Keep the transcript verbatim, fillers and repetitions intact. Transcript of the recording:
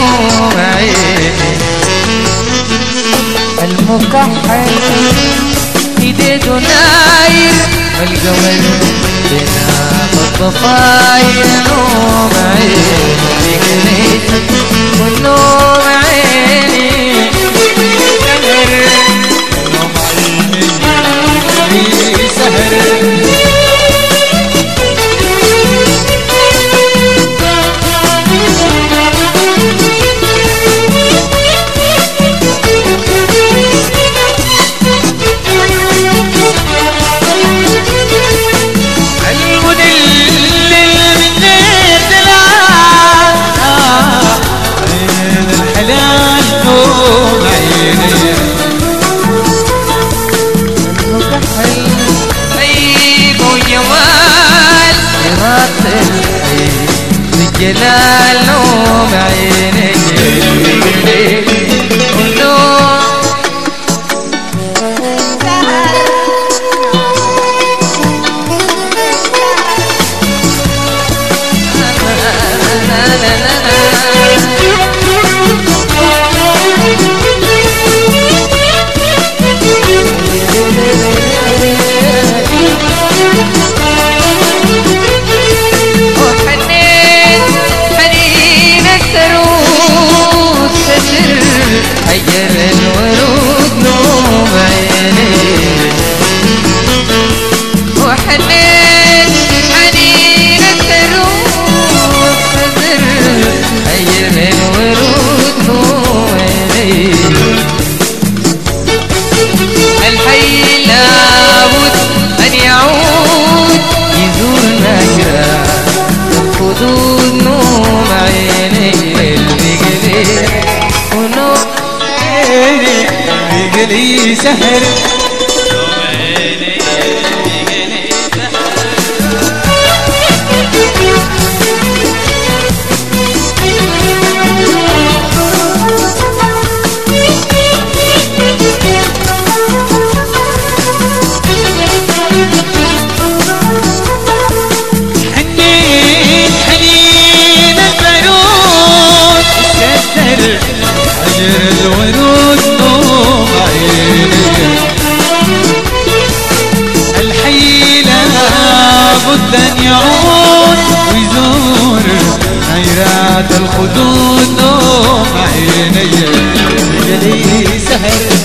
نوم عيني المكحل ايديده ناير والقمر بينام الضفاير نوم عيني والنوم عيني نوم عيني سهر جلال نوم عيني حجر الورود نوم عيني وحنين حنين الثروب خضر حجر الورود نوم عيني الحي لابد أن يعود يزورنا جراح الخدود نوم عيني البقلي ونوم بيقلي سهر نوم عيني بيقلي حنين حنين البارود كسر حجر الورود نوم عيني الحي لابد أن يعود ويزور حيرات الخدود نوم عيني بيقلي سهر